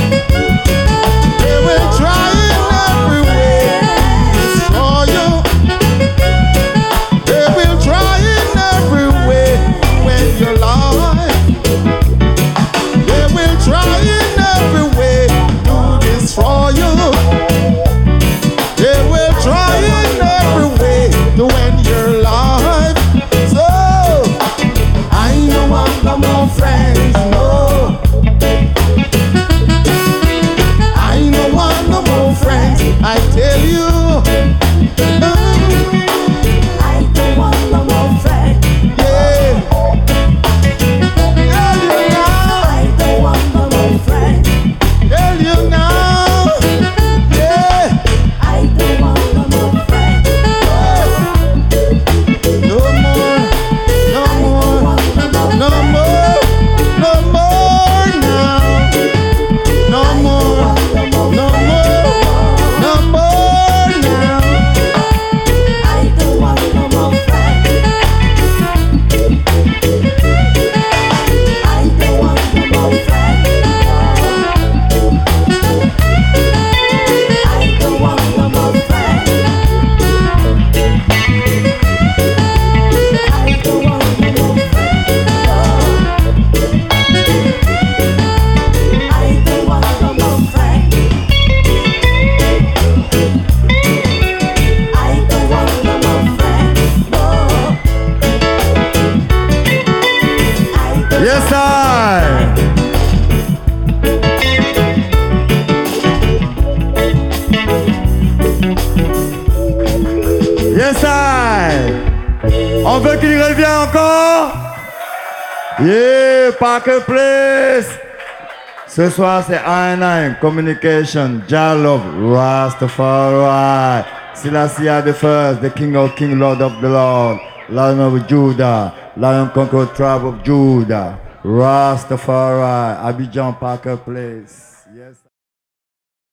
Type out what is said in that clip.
They will try in every way to destroy you. They will try in every way when you're alive. They will try in every way to destroy you. They will try in every way to end your life. So I don't want no more friends, no. I don't want no more friends, I tell you. No. I don't want no more friends. Yeah. Tell you now. I don't want no more friends. Tell you now. Yeah. I don't want no more friends. No more. No more. No more. No more now. No more. No more. No more now. I don't want no more friends. I don't want no more friends. I don't want no more friends. I don't want no more friends. I don't want no more friends. I don't want no more friends. No. I don't Yes, I. Yes, I. On veut qu'il revienne encore? Yeah, Parker Place. Ce soir, c'est I9 Communication, Jah Love, Rastafari. Selassie the First, the King of Kings, Lord of the Lord, Lion of Judah, Lion conquered tribe of Judah, Rastafari, Abidjan Parker Place. Yes.